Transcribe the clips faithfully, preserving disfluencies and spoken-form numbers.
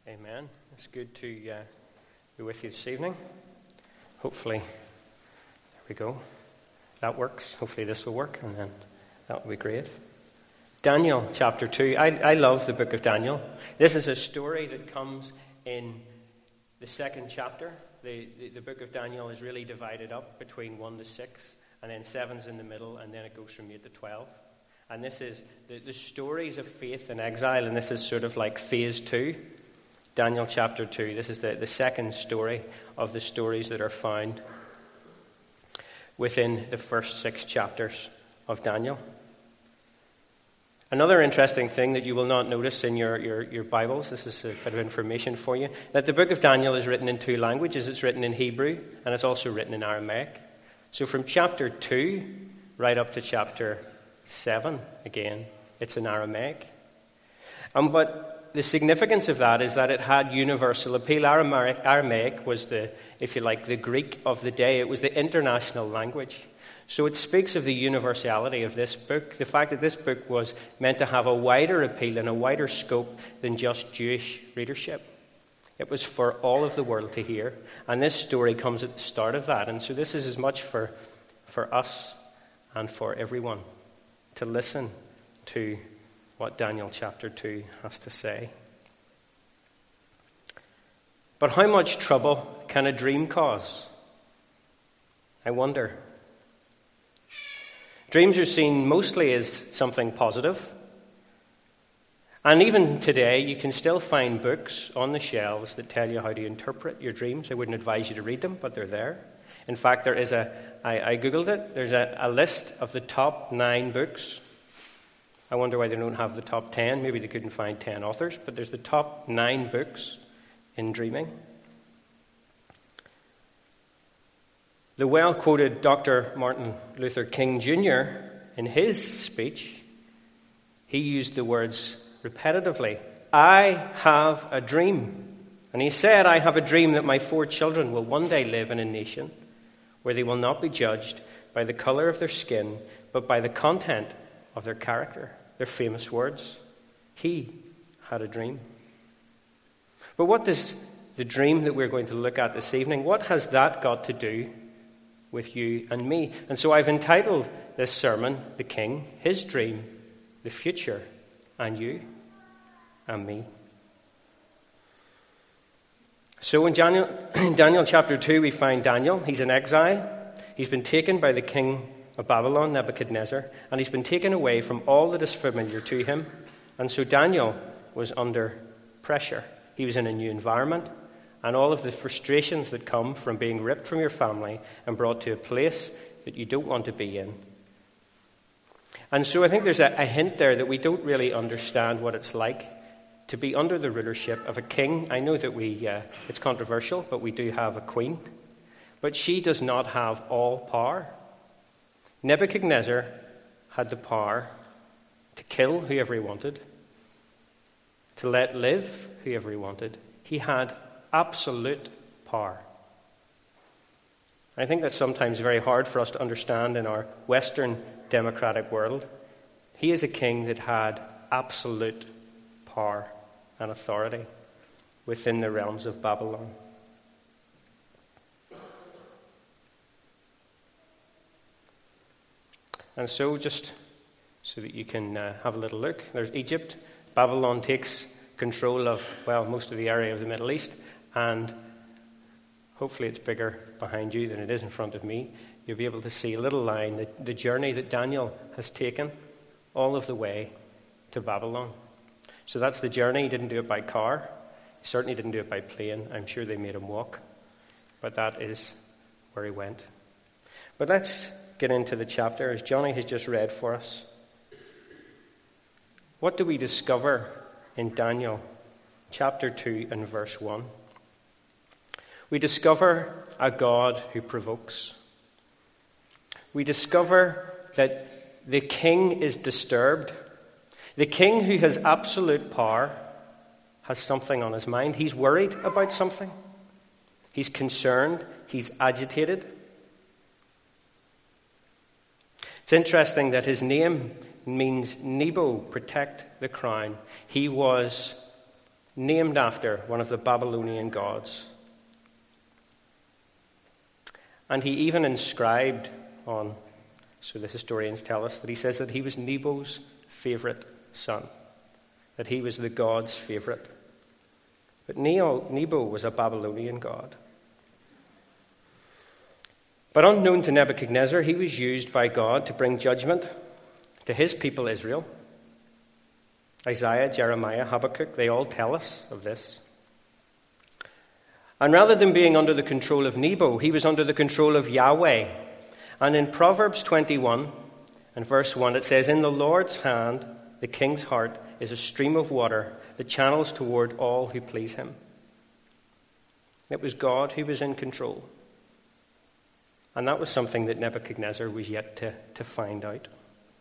Amen. It's good to uh, be with you this evening. Hopefully, there we go. That works. Hopefully this will work, and then that will be great. Daniel chapter two. I, I love the book of Daniel. This is a story that comes in the second chapter. The, the, the book of Daniel is really divided up between one to six, and then seven's in the middle, and then it goes from eight to twelve. And this is the, the stories of faith in exile, and this is sort of like phase two. Daniel chapter two. This is the, the second story of the stories that are found within the first six chapters of Daniel. Another interesting thing that you will not notice in your, your, your Bibles, this is a bit of information for you, that the book of Daniel is written in two languages. It's written in Hebrew, and it's also written in Aramaic. So from chapter two right up to chapter seven, again, it's in Aramaic. Um, but the significance of that is that it had universal appeal. Aramaic, Aramaic was the, if you like, the Greek of the day. It was the international language. So it speaks of the universality of this book, the fact that this book was meant to have a wider appeal and a wider scope than just Jewish readership. It was for all of the world to hear. And this story comes at the start of that. And so this is as much for, for us and for everyone to listen to what Daniel chapter two has to say. But how much trouble can a dream cause? I wonder. Dreams are seen mostly as something positive. And even today, you can still find books on the shelves that tell you how to interpret your dreams. I wouldn't advise you to read them, but they're there. In fact, there is a, I, I Googled it, there's a, a list of the top nine books. I wonder why they don't have the top ten. Maybe they couldn't find ten authors, but there's the top nine books in dreaming. The well-quoted Doctor Martin Luther King Junior, in his speech, he used the words repetitively, "I have a dream." And he said, "I have a dream that my four children will one day live in a nation where they will not be judged by the color of their skin, but by the content of their character." Their famous words. He had a dream. But what does the dream that we're going to look at this evening, what has that got to do with you and me? And so I've entitled this sermon, The King, His Dream, the Future, and You and Me. So in Daniel, Daniel chapter two, we find Daniel. He's in exile. He's been taken by the king of Babylon, Nebuchadnezzar, and he's been taken away from all that is familiar to him. And so Daniel was under pressure. He was in a new environment, and all of the frustrations that come from being ripped from your family and brought to a place that you don't want to be in. And so I think there's a, a hint there that we don't really understand what it's like to be under the rulership of a king. I know that we uh, it's controversial, but we do have a queen. But she does not have all power. Nebuchadnezzar had the power to kill whoever he wanted, to let live whoever he wanted. He had absolute power. I think that's sometimes very hard for us to understand in our Western democratic world. He is a king that had absolute power and authority within the realms of Babylon. And so, just so that you can uh, have a little look, there's Egypt. Babylon takes control of, well, most of the area of the Middle East, and hopefully it's bigger behind you than it is in front of me. You'll be able to see a little line, the, the journey that Daniel has taken all of the way to Babylon. So that's the journey. He didn't do it by car. He certainly didn't do it by plane. I'm sure they made him walk. But that is where he went. But let's get into the chapter, as Johnny has just read for us. What do we discover in Daniel chapter two and verse one? We discover a God who provokes. We discover that the king is disturbed. The king who has absolute power has something on his mind. He's worried about something. He's concerned. He's agitated. It's interesting that his name means Nebo, protect the crown. He was named after one of the Babylonian gods. And he even inscribed on, so the historians tell us, that he says that he was Nebo's favorite son, that he was the god's favorite. But Nebo was a Babylonian god. But unknown to Nebuchadnezzar, he was used by God to bring judgment to his people Israel. Isaiah, Jeremiah, Habakkuk, they all tell us of this. And rather than being under the control of Nebo, he was under the control of Yahweh. And in Proverbs twenty-one and verse one, it says, "In the Lord's hand, the king's heart is a stream of water that channels toward all who please him." It was God who was in control. And that was something that Nebuchadnezzar was yet to, to find out.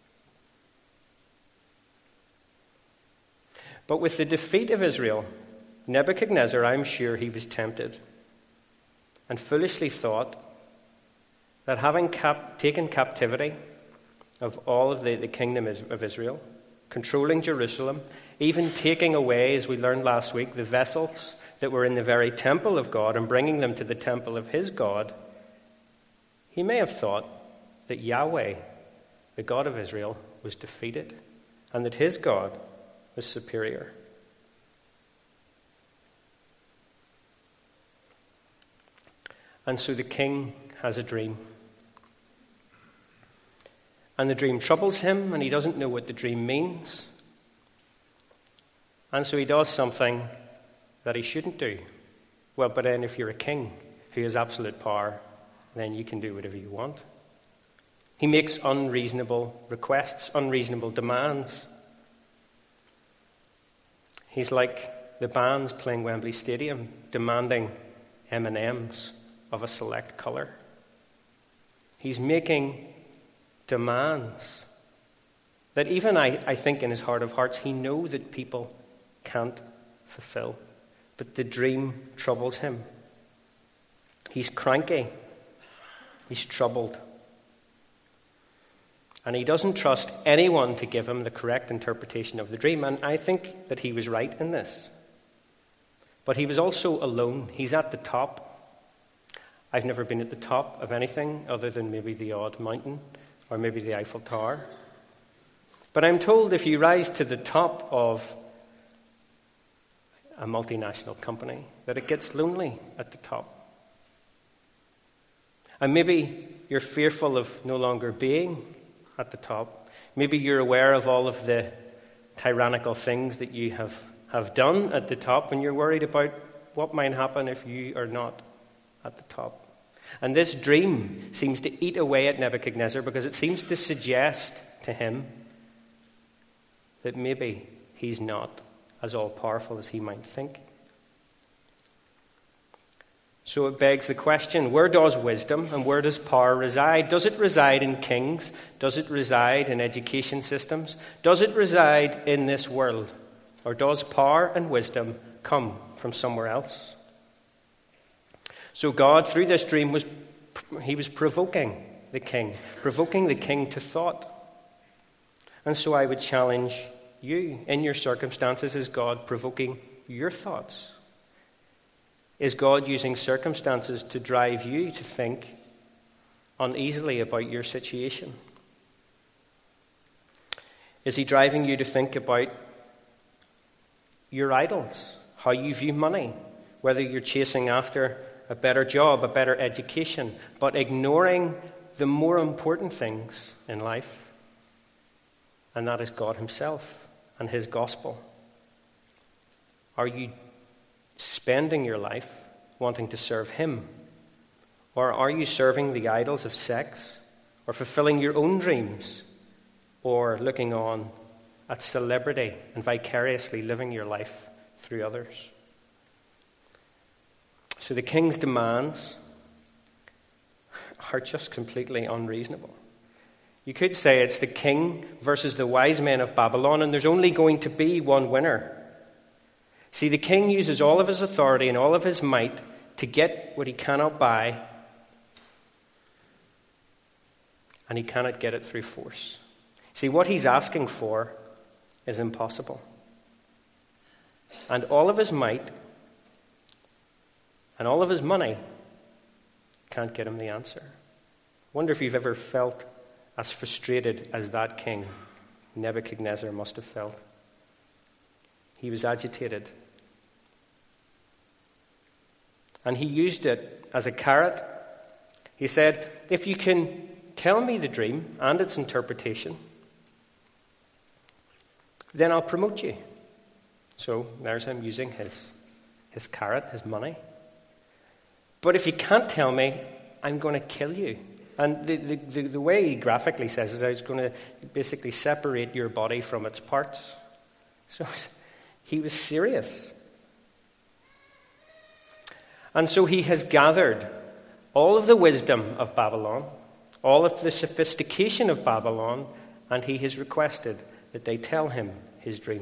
But with the defeat of Israel, Nebuchadnezzar, I'm sure he was tempted and foolishly thought that having cap- taken captivity of all of the, the kingdom of Israel, controlling Jerusalem, even taking away, as we learned last week, the vessels that were in the very temple of God and bringing them to the temple of his God, he may have thought that Yahweh, the God of Israel, was defeated and that his God was superior. And so the king has a dream. And the dream troubles him, and he doesn't know what the dream means. And so he does something that he shouldn't do. Well, but then if you're a king who has absolute power, then you can do whatever you want. He makes unreasonable requests, unreasonable demands. He's like the bands playing Wembley Stadium, demanding M and M's of a select colour. He's making demands that even I, I think in his heart of hearts he knows that people can't fulfill. But the dream troubles him. He's cranky. He's troubled. And he doesn't trust anyone to give him the correct interpretation of the dream. And I think that he was right in this. But he was also alone. He's at the top. I've never been at the top of anything other than maybe the odd mountain or maybe the Eiffel Tower. But I'm told if you rise to the top of a multinational company, that it gets lonely at the top. And maybe you're fearful of no longer being at the top. Maybe you're aware of all of the tyrannical things that you have, have done at the top, and you're worried about what might happen if you are not at the top. And this dream seems to eat away at Nebuchadnezzar because it seems to suggest to him that maybe he's not as all-powerful as he might think. So it begs the question, where does wisdom and where does power reside? Does it reside in kings? Does it reside in education systems? Does it reside in this world? Or does power and wisdom come from somewhere else? So God, through this dream, was he was provoking the king, provoking the king to thought. And so I would challenge you, in your circumstances, is God provoking your thoughts? Is God using circumstances to drive you to think uneasily about your situation? Is he driving you to think about your idols, how you view money, whether you're chasing after a better job, a better education, but ignoring the more important things in life, and that is God himself and his gospel? Are you spending your life wanting to serve him? Or are you serving the idols of sex, or fulfilling your own dreams, or looking on at celebrity and vicariously living your life through others? So the king's demands are just completely unreasonable. You could say it's the king versus the wise men of Babylon, and there's only going to be one winner. See, the king uses all of his authority and all of his might to get what he cannot buy, and he cannot get it through force. See, what he's asking for is impossible. and all of his might and all of his money can't get him the answer. Wonder if you've ever felt as frustrated as that king Nebuchadnezzar must have felt. He was agitated. And he used it as a carrot. He said, if you can tell me the dream and its interpretation, then I'll promote you. So there's him using his, his carrot, his money. But if you can't tell me, I'm going to kill you. And the, the, the, the way he graphically says is I was going to basically separate your body from its parts. So he was serious. And so he has gathered all of the wisdom of Babylon, all of the sophistication of Babylon, and he has requested that they tell him his dream.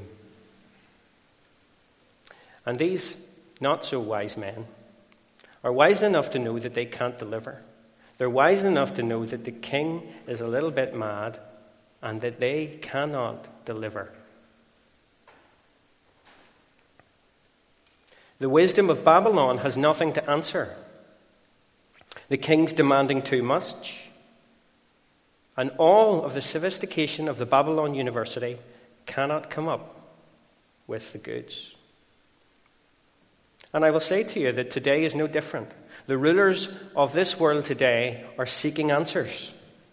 And these not-so-wise men are wise enough to know that they can't deliver. They're wise enough to know that the king is a little bit mad and that they cannot deliver. The wisdom of Babylon has nothing to answer. The king's demanding too much. And all of the sophistication of the Babylon University cannot come up with the goods. And I will say to you that today is no different. The rulers of this world today are seeking answers.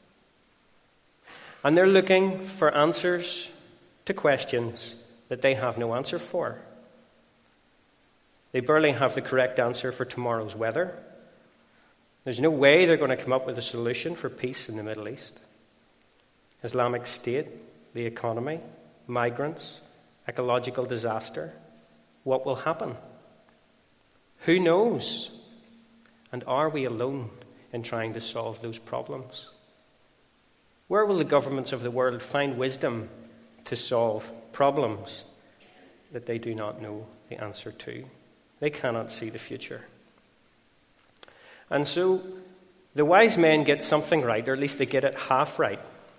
And they're looking for answers to questions that they have no answer for. They barely have the correct answer for tomorrow's weather. There's no way they're going to come up with a solution for peace in the Middle East. Islamic State, the economy, migrants, ecological disaster. What will happen? Who knows? And are we alone in trying to solve those problems? Where will the governments of the world find wisdom to solve problems that they do not know the answer to? They cannot see the future. And so the wise men get something right, or at least they get it half right.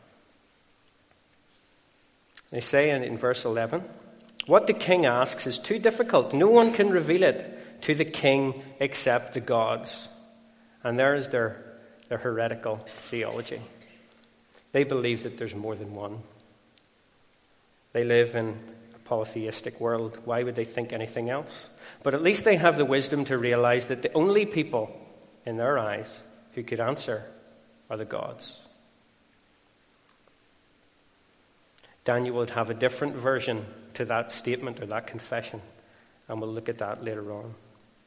They say in, in verse eleven, what the king asks is too difficult. No one can reveal it to the king except the gods. And there is their, their heretical theology. They believe that there's more than one. They live in a polytheistic world. Why would they think anything else? But at least they have the wisdom to realize that the only people in their eyes who could answer are the gods. Daniel would have a different version to that statement or that confession, and we'll look at that later on.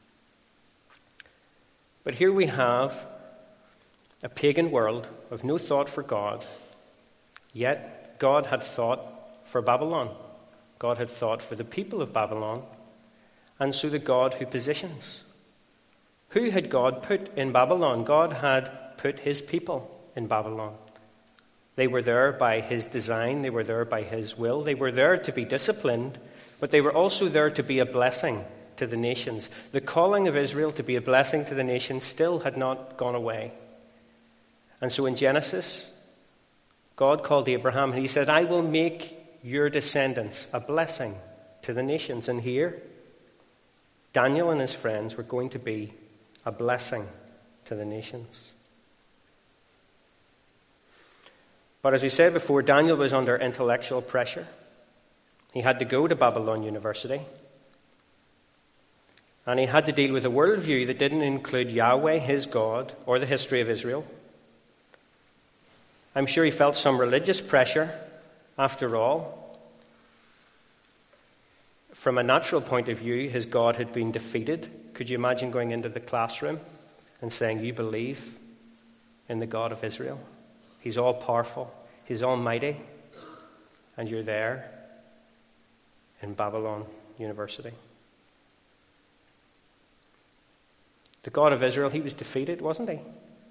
But here we have a pagan world with no thought for God, yet God had thought for Babylon. God had thought for the people of Babylon, and so the God who positions. Who had God put in Babylon? God had put his people in Babylon. They were there by his design. They were there by his will. They were there to be disciplined, but they were also there to be a blessing to the nations. The calling of Israel to be a blessing to the nations still had not gone away. And so in Genesis, God called Abraham and he said, I will make your descendants a blessing to the nations. And here, Daniel and his friends were going to be a blessing to the nations. But as we said before, Daniel was under intellectual pressure. He had to go to Babylon University. And he had to deal with a worldview that didn't include Yahweh, his God, or the history of Israel. I'm sure he felt some religious pressure. After all, from a natural point of view, his God had been defeated. Could you imagine going into the classroom and saying, you believe in the God of Israel? He's all-powerful. He's almighty. And you're there in Babylon University. The God of Israel, he was defeated, wasn't he?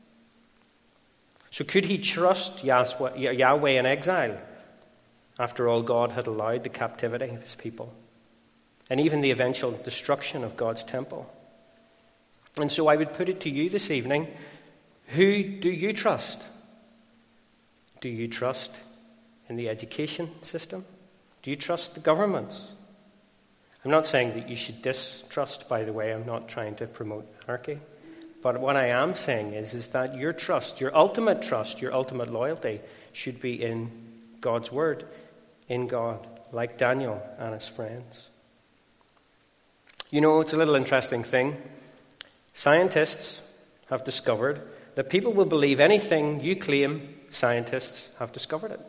So could he trust Yahweh in exile? After all, God had allowed the captivity of his people and even the eventual destruction of God's temple. And so I would put it to you this evening, who do you trust? Do you trust in the education system? Do you trust the governments? I'm not saying that you should distrust, by the way. I'm not trying to promote anarchy. But what I am saying is, is that your trust, your ultimate trust, your ultimate loyalty should be in God's word, in God, like Daniel and his friends. You know, it's a little interesting thing. Scientists have discovered that people will believe anything you claim scientists have discovered it.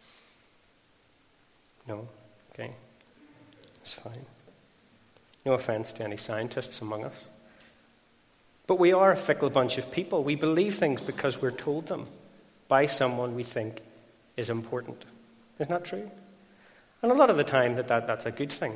No? Okay. It's fine. No offense to any scientists among us. But we are a fickle bunch of people. We believe things because we're told them by someone we think is important. Isn't that true? And a lot of the time that, that that's a good thing.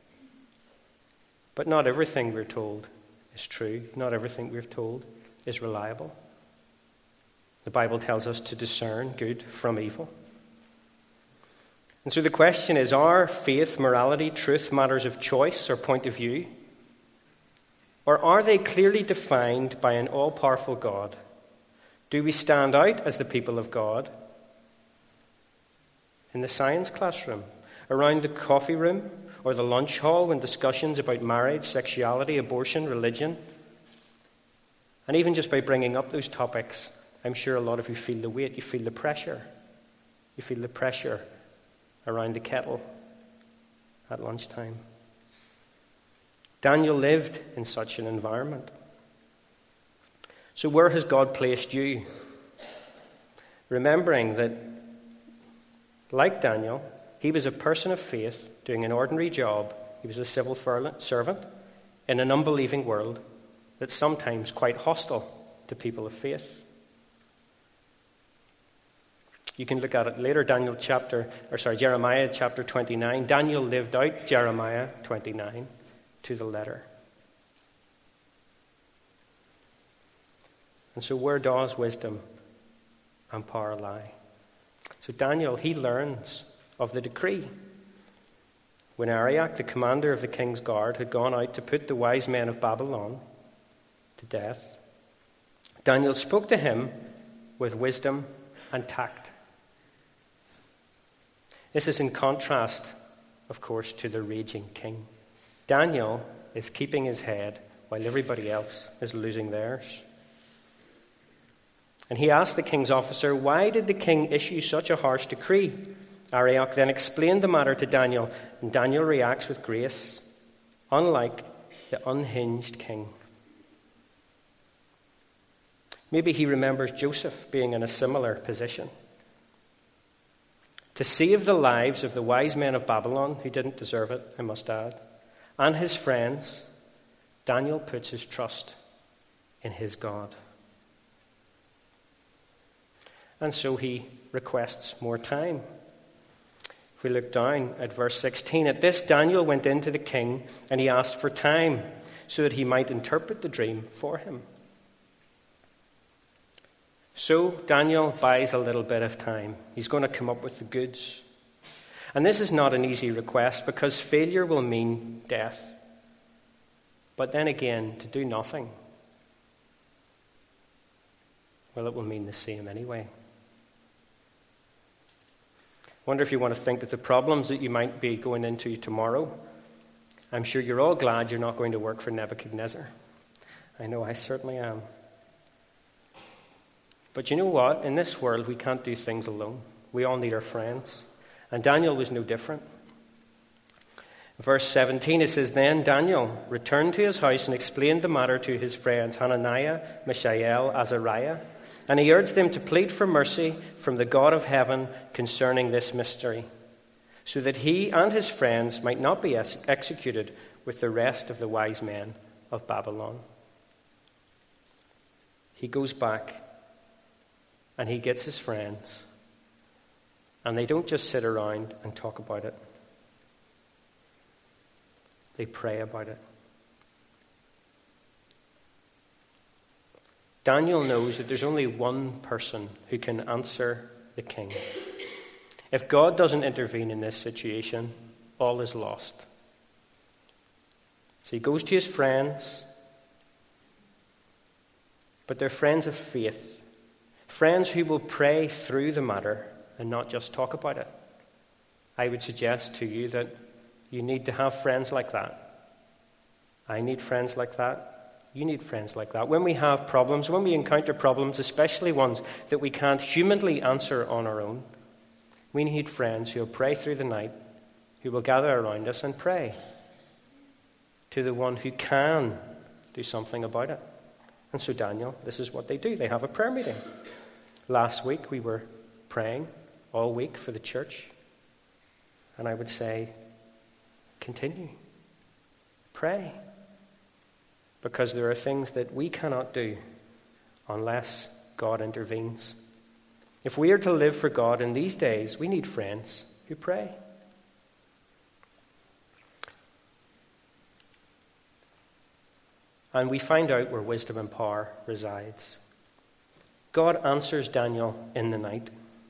But not everything we're told is true. Not everything we're told is reliable. The Bible tells us to discern good from evil. And so the question is, are faith, morality, truth matters of choice or point of view? Or are they clearly defined by an all-powerful God? Do we stand out as the people of God? In the science classroom, around the coffee room, or the lunch hall when discussions about marriage, sexuality, abortion, religion, and even just by bringing up those topics, I'm sure a lot of you feel the weight, you feel the pressure. You feel the pressure around the kettle at lunchtime. Daniel lived in such an environment. So where has God placed you? Remembering that, like Daniel, he was a person of faith doing an ordinary job. He was a civil servant in an unbelieving world that's sometimes quite hostile to people of faith. You can look at it later, Daniel chapter, or sorry, Jeremiah chapter twenty-nine. Daniel lived out Jeremiah twenty-nine to the letter. And so where does wisdom and power lie? So Daniel, he learns of the decree. When Arioch, the commander of the king's guard, had gone out to put the wise men of Babylon to death, Daniel spoke to him with wisdom and tact. This is in contrast, of course, to the raging king. Daniel is keeping his head while everybody else is losing theirs. And he asked the king's officer, why did the king issue such a harsh decree? Arioch then explained the matter to Daniel, and Daniel reacts with grace, unlike the unhinged king. Maybe he remembers Joseph being in a similar position. To save the lives of the wise men of Babylon, who didn't deserve it, I must add, and his friends, Daniel puts his trust in his God. And so he requests more time. If we look down at verse sixteen, at this Daniel went in to the king, and he asked for time so that he might interpret the dream for him. So Daniel buys a little bit of time. He's going to come up with the goods. And this is not an easy request because failure will mean death. But then again, to do nothing, well, it will mean the same anyway. I wonder if you want to think of the problems that you might be going into tomorrow. I'm sure you're all glad you're not going to work for Nebuchadnezzar. I know I certainly am. But you know what? In this world, we can't do things alone. We all need our friends. And Daniel was no different. Verse seventeen, it says, then Daniel returned to his house and explained the matter to his friends Hananiah, Mishael, Azariah. And he urged them to plead for mercy from the God of heaven concerning this mystery, so that he and his friends might not be ex- executed with the rest of the wise men of Babylon. He goes back and he gets his friends, and they don't just sit around and talk about it. They pray about it. Daniel knows that there's only one person who can answer the king. If God doesn't intervene in this situation, all is lost. So he goes to his friends, but they're friends of faith. Friends who will pray through the matter and not just talk about it. I would suggest to you that You need to have friends like that. I need friends like that. You need friends like that. When we have problems, when we encounter problems, especially ones that we can't humanly answer on our own, we need friends who will pray through the night, who will gather around us and pray to the one who can do something about it. And so Daniel, this is what they do. They have a prayer meeting. Last week we were praying all week for the church. And I would say, continue. Pray. Because there are things that we cannot do unless God intervenes. If we are to live for God in these days, we need friends who pray. And we find out where wisdom and power resides. God answers Daniel in the night.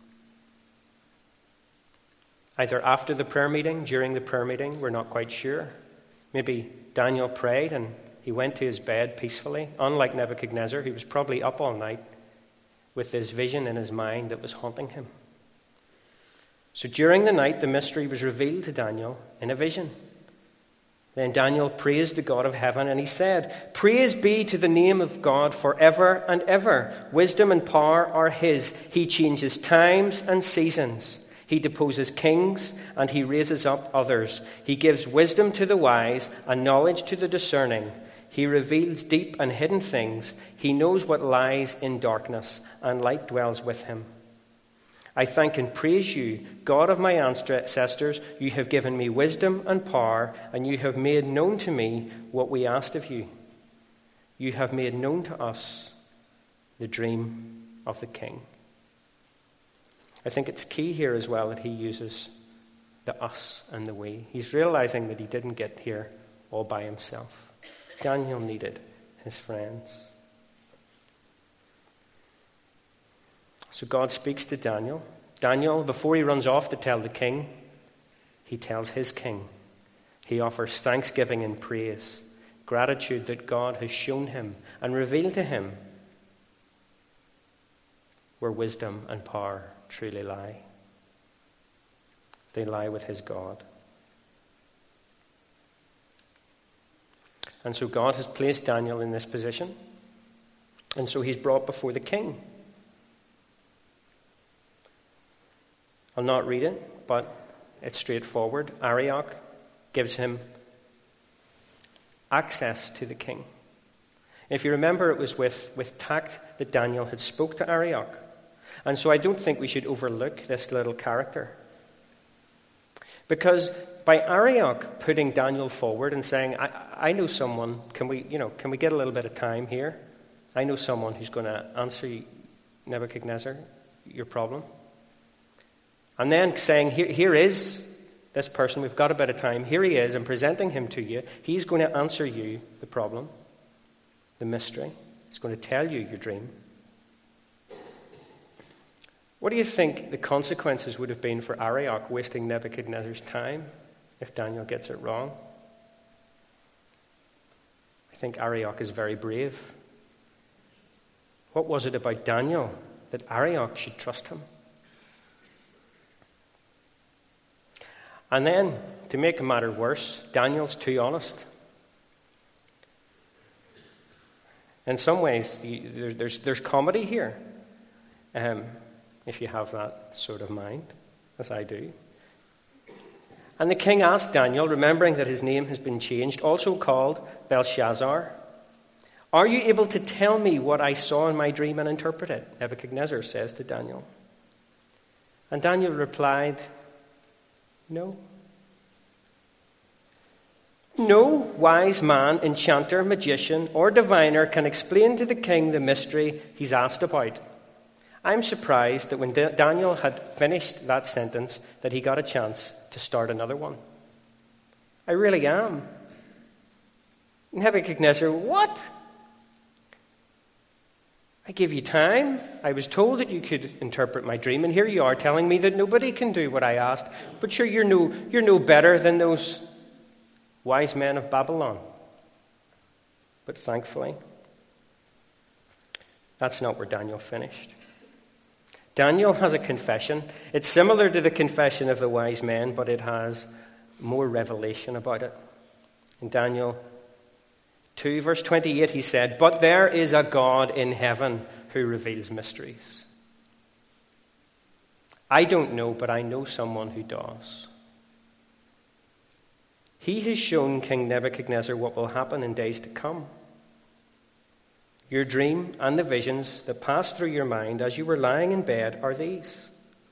Either after the prayer meeting, during the prayer meeting, we're not quite sure. Maybe Daniel prayed and he went to his bed peacefully, unlike Nebuchadnezzar, who was probably up all night with this vision in his mind that was haunting him. So during the night, the mystery was revealed to Daniel in a vision. Then Daniel praised the God of heaven, and he said, "Praise be to the name of God forever and ever. Wisdom and power are his. He changes times and seasons. He deposes kings, and he raises up others. He gives wisdom to the wise and knowledge to the discerning. He reveals deep and hidden things. He knows what lies in darkness, and light dwells with him. I thank and praise you, God of my ancestors. You have given me wisdom and power, and you have made known to me what we asked of you. You have made known to us the dream of the king." I think it's key here as well that he uses the us and the we. He's realizing that he didn't get here all by himself. Daniel needed his friends. So God speaks to Daniel. Daniel, before he runs off to tell the king, he tells his king. He offers thanksgiving and praise, gratitude that God has shown him and revealed to him where wisdom and power truly lie. They lie with his God. And so God has placed Daniel in this position. And so he's brought before the king. I'll not read it, but it's straightforward. Arioch gives him access to the king. If you remember, it was with, with tact that Daniel had spoke to Arioch. And so I don't think we should overlook this little character. Because by Arioch putting Daniel forward and saying, I, I know someone, can we, you know, can we get a little bit of time here? I know someone who's going to answer you, Nebuchadnezzar, your problem. And then saying, here, here is this person, we've got a bit of time, here he is, and presenting him to you. He's going to answer you the problem, the mystery. He's going to tell you your dream. What do you think the consequences would have been for Arioch wasting Nebuchadnezzar's time if Daniel gets it wrong? I think Arioch is very brave. What was it about Daniel that Arioch should trust him? And then, to make the matter worse, Daniel's too honest. In some ways, there's, there's, there's comedy here. Um, if you have that sort of mind, as I do. And the king asked Daniel, remembering that his name has been changed, also called Belshazzar, "Are you able to tell me what I saw in my dream and interpret it?" Nebuchadnezzar says to Daniel. And Daniel replied, "No. No wise man, enchanter, magician, or diviner can explain to the king the mystery he's asked about." I'm surprised that when Daniel had finished that sentence, that he got a chance to start another one. I really am. Nebuchadnezzar, what? I gave you time. I was told that you could interpret my dream, and here you are telling me that nobody can do what I asked. But sure, you're no, you're no better than those wise men of Babylon. But thankfully, that's not where Daniel finished. Daniel has a confession. It's similar to the confession of the wise men, but it has more revelation about it. In Daniel two, verse twenty-eight, he said, "But there is a God in heaven who reveals mysteries. I don't know, but I know someone who does. He has shown King Nebuchadnezzar what will happen in days to come. Your dream and the visions that passed through your mind as you were lying in bed are these.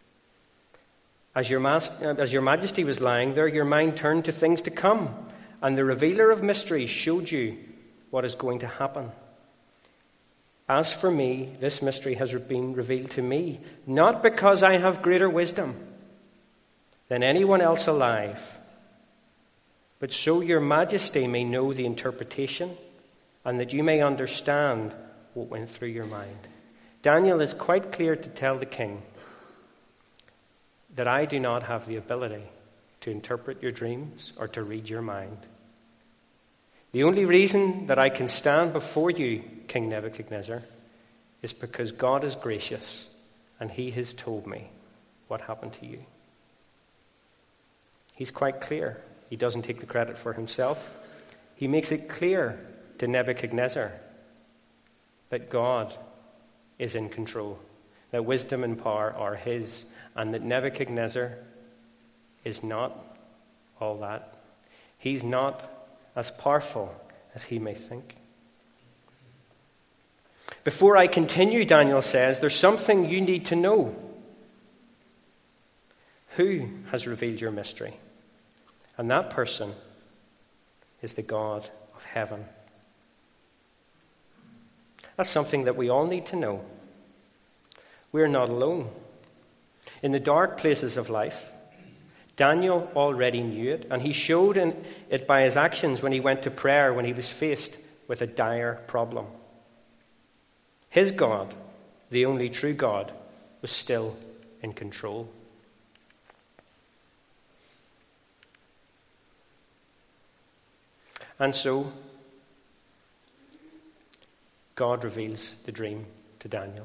As your, mas- as your majesty was lying there, your mind turned to things to come, and the revealer of mysteries showed you what is going to happen. As for me, this mystery has been revealed to me, not because I have greater wisdom than anyone else alive, but so your majesty may know the interpretation and that you may understand what went through your mind." Daniel is quite clear to tell the king that I do not have the ability to interpret your dreams or to read your mind. The only reason that I can stand before you, King Nebuchadnezzar, is because God is gracious and he has told me what happened to you. He's quite clear. He doesn't take the credit for himself. He makes it clear to Nebuchadnezzar that God is in control, that wisdom and power are his, and that Nebuchadnezzar is not all that. He's not as powerful as he may think. Before I continue, Daniel says, there's something you need to know. Who has revealed your mystery? And that person is the God of heaven. That's something that we all need to know. We're not alone. In the dark places of life, Daniel already knew it, and he showed it by his actions when he went to prayer when he was faced with a dire problem. His God, the only true God, was still in control. And so, God reveals the dream to Daniel.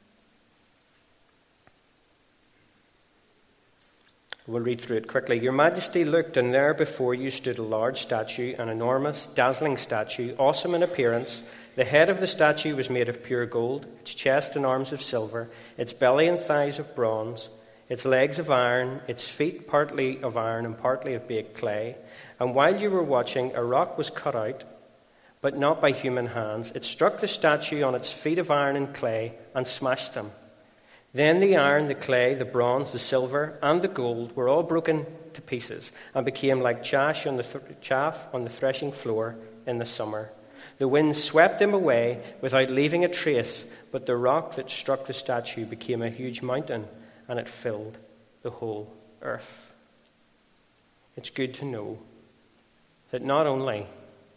We'll read through it quickly. "Your Majesty looked, and there before you stood a large statue, an enormous, dazzling statue, awesome in appearance. The head of the statue was made of pure gold, its chest and arms of silver, its belly and thighs of bronze, its legs of iron, its feet partly of iron and partly of baked clay. And while you were watching, a rock was cut out, but not by human hands. It struck the statue on its feet of iron and clay and smashed them. Then the iron, the clay, the bronze, the silver, and the gold were all broken to pieces and became like chaff on the, th- chaff on the threshing floor in the summer. The wind swept them away without leaving a trace, but the rock that struck the statue became a huge mountain, and it filled the whole earth." It's good to know that not only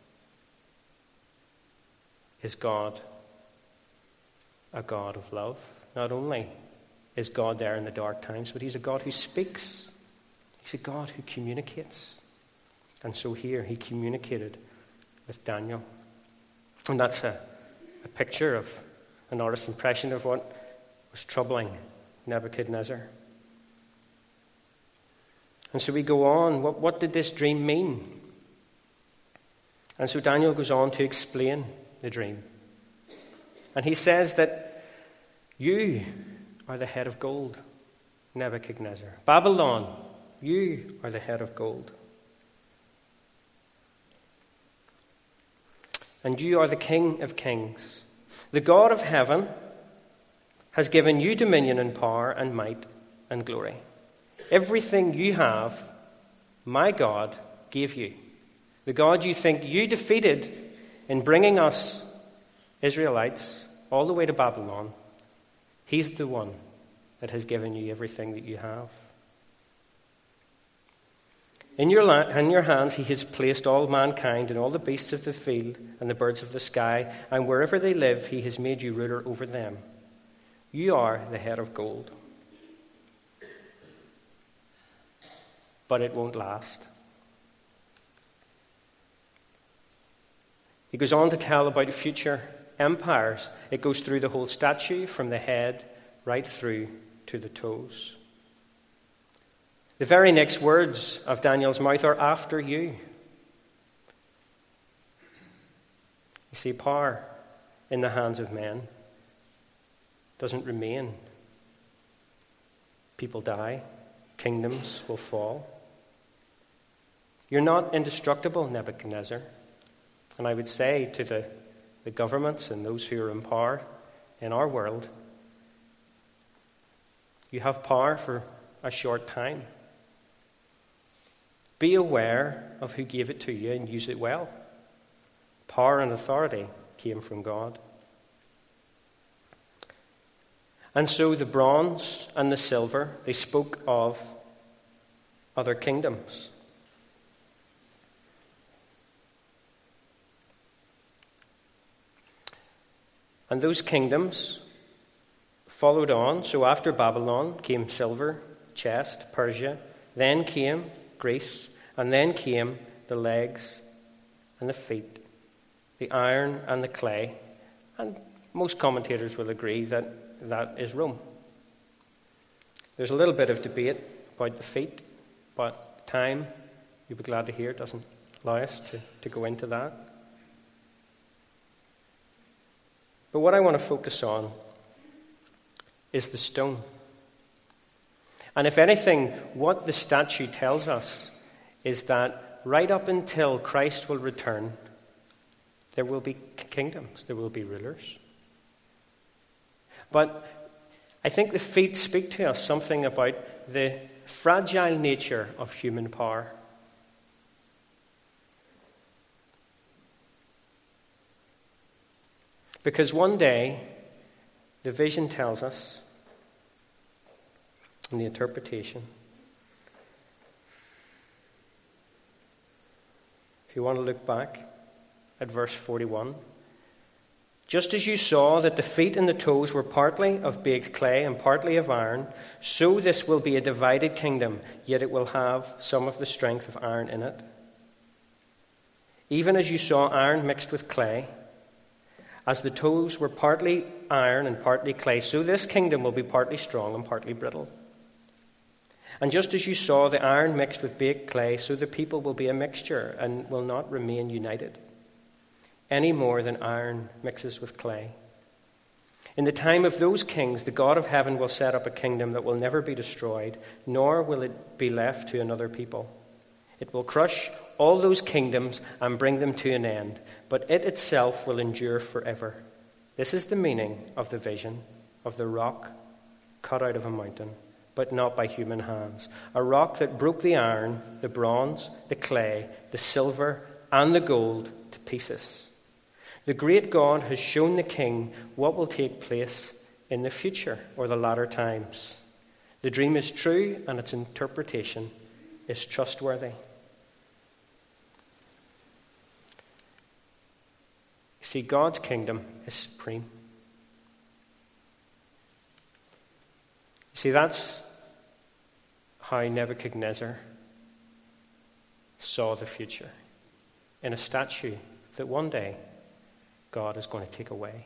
is God a God of love, not only is God there in the dark times, but he's a God who speaks. He's a God who communicates. And so here he communicated with Daniel. And that's a, a picture of an artist's impression of what was troubling Nebuchadnezzar. And so we go on. What, what did this dream mean? And so Daniel goes on to explain the dream. And he says that you are the head of gold, Nebuchadnezzar. Babylon, you are the head of gold. And you are the King of kings. The God of heaven has given you dominion and power and might and glory. Everything you have, my God gave you. The God you think you defeated in bringing us, Israelites, all the way to Babylon, he's the one that has given you everything that you have. In your, la- in your hands he has placed all mankind and all the beasts of the field and the birds of the sky, and wherever they live he has made you ruler over them. You are the head of gold. But it won't last. He goes on to tell about future empires. It goes through the whole statue, from the head right through to the toes. The very next words of Daniel's mouth are after you. You see, power in the hands of men doesn't remain. People die. Kingdoms will fall. You're not indestructible, Nebuchadnezzar. And I would say to the, the governments and those who are in power in our world, you have power for a short time. Be aware of who gave it to you and use it well. Power and authority came from God. And so the bronze and the silver, they spoke of other kingdoms. And those kingdoms followed on. So after Babylon came silver, chest, Persia. Then came Greece. And then came the legs and the feet, the iron and the clay. And most commentators will agree that that is Rome. There's a little bit of debate about the feet, but time, you'll be glad to hear, doesn't allow us to, to go into that. But what I want to focus on is the stone. And if anything, what the statue tells us is that right up until Christ will return, there will be kingdoms, there will be rulers. But I think the feet speak to us something about the fragile nature of human power. Because one day, the vision tells us, in the interpretation, if you want to look back at verse forty-one, just as you saw that the feet and the toes were partly of baked clay and partly of iron, so this will be a divided kingdom, yet it will have some of the strength of iron in it. Even as you saw iron mixed with clay, as the toes were partly iron and partly clay, so this kingdom will be partly strong and partly brittle. And just as you saw the iron mixed with baked clay, so the people will be a mixture and will not remain united, any more than iron mixes with clay. In the time of those kings, the God of heaven will set up a kingdom that will never be destroyed, nor will it be left to another people. It will crush all those kingdoms and bring them to an end, but it itself will endure forever. This is the meaning of the vision of the rock cut out of a mountain, but not by human hands. A rock that broke the iron, the bronze, the clay, the silver, and the gold to pieces. The great God has shown the king what will take place in the future, or the latter times. The dream is true, and its interpretation is trustworthy. You see, God's kingdom is supreme. You see, that's how Nebuchadnezzar saw the future, in a statue that one day God is going to take away.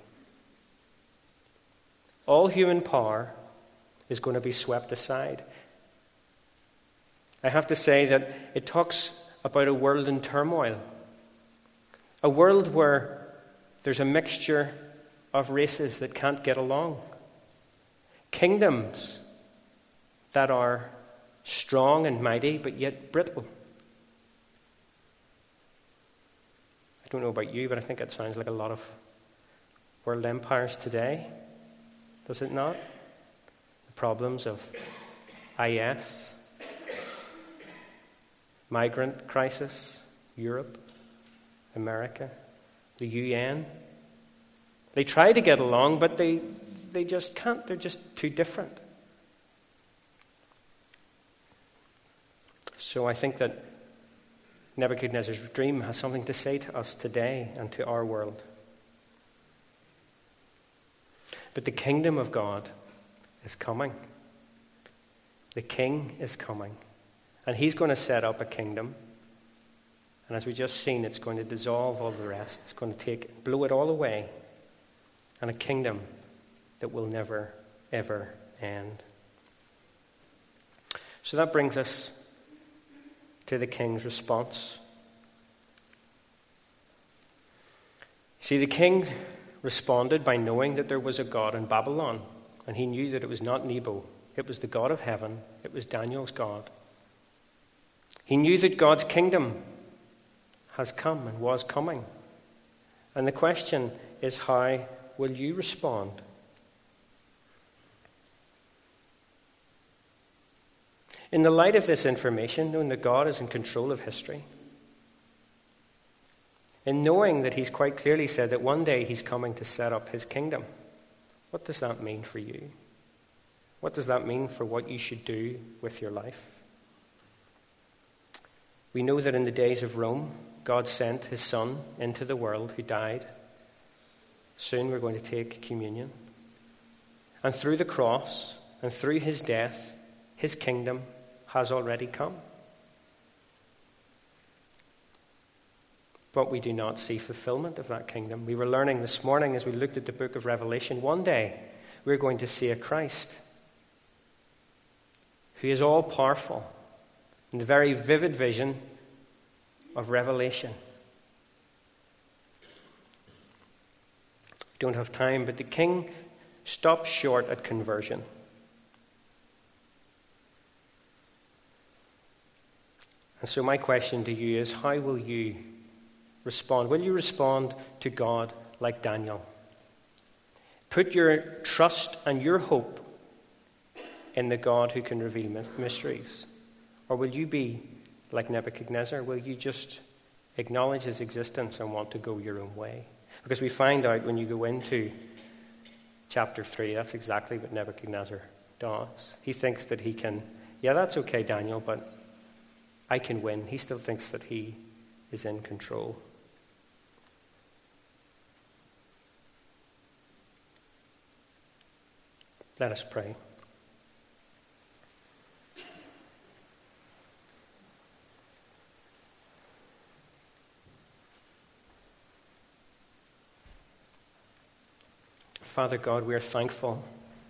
All human power is going to be swept aside. I have to say that it talks about a world in turmoil, a world where there's a mixture of races that can't get along, kingdoms that are strong and mighty but yet brittle. I don't know about you, but I think it sounds like a lot of world empires today. Does it not? The problems of I S, migrant crisis, Europe, America, the U N. They try to get along, but they, they just can't. They're just too different. So I think that Nebuchadnezzar's dream has something to say to us today and to our world. But the kingdom of God is coming. The king is coming. And he's going to set up a kingdom. And as we just seen, it's going to dissolve all the rest. It's going to take, blow it all away. And a kingdom that will never, ever end. So that brings us to the king's response. See, the king responded by knowing that there was a God in Babylon, and he knew that it was not Nebo. It was the God of heaven. It was Daniel's God. He knew that God's kingdom has come and was coming. And the question is, how will you respond? In the light of this information, knowing that God is in control of history, in knowing that he's quite clearly said that one day he's coming to set up his kingdom, what does that mean for you? What does that mean for what you should do with your life? We know that in the days of Rome, God sent his Son into the world who died. Soon we're going to take communion. And through the cross and through his death, his kingdom has already come. But we do not see fulfillment of that kingdom. We were learning this morning as we looked at the book of Revelation, one day we're going to see a Christ who is all-powerful in the very vivid vision of Revelation. We don't have time, but the king stops short at conversion. And so my question to you is, how will you respond? Will you respond to God like Daniel? Put your trust and your hope in the God who can reveal mysteries. Or will you be like Nebuchadnezzar? Will you just acknowledge his existence and want to go your own way? Because we find out when you go into chapter three, that's exactly what Nebuchadnezzar does. He thinks that he can, yeah, that's okay, Daniel, but I can win. He still thinks that he is in control. Let us pray. Father God, we are thankful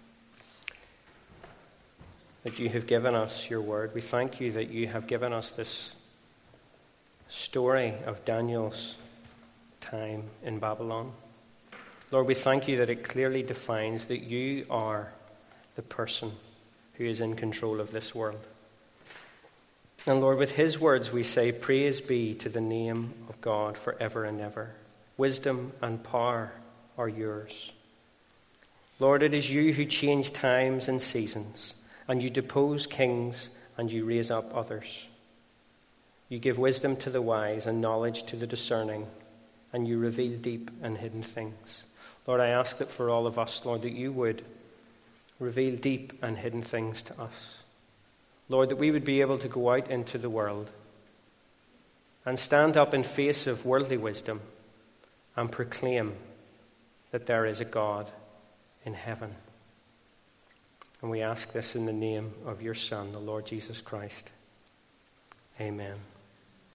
that you have given us your word. We thank you that you have given us this story of Daniel's time in Babylon. Lord, we thank you that it clearly defines that you are the person who is in control of this world. And Lord, with his words we say, praise be to the name of God forever and ever. Wisdom and power are yours. Lord, it is you who change times and seasons, and you depose kings and you raise up others. You give wisdom to the wise and knowledge to the discerning, and you reveal deep and hidden things. Lord, I ask that for all of us, Lord, that you would reveal deep and hidden things to us. Lord, that we would be able to go out into the world and stand up in face of worldly wisdom and proclaim that there is a God in heaven. And we ask this in the name of your Son, the Lord Jesus Christ. Amen.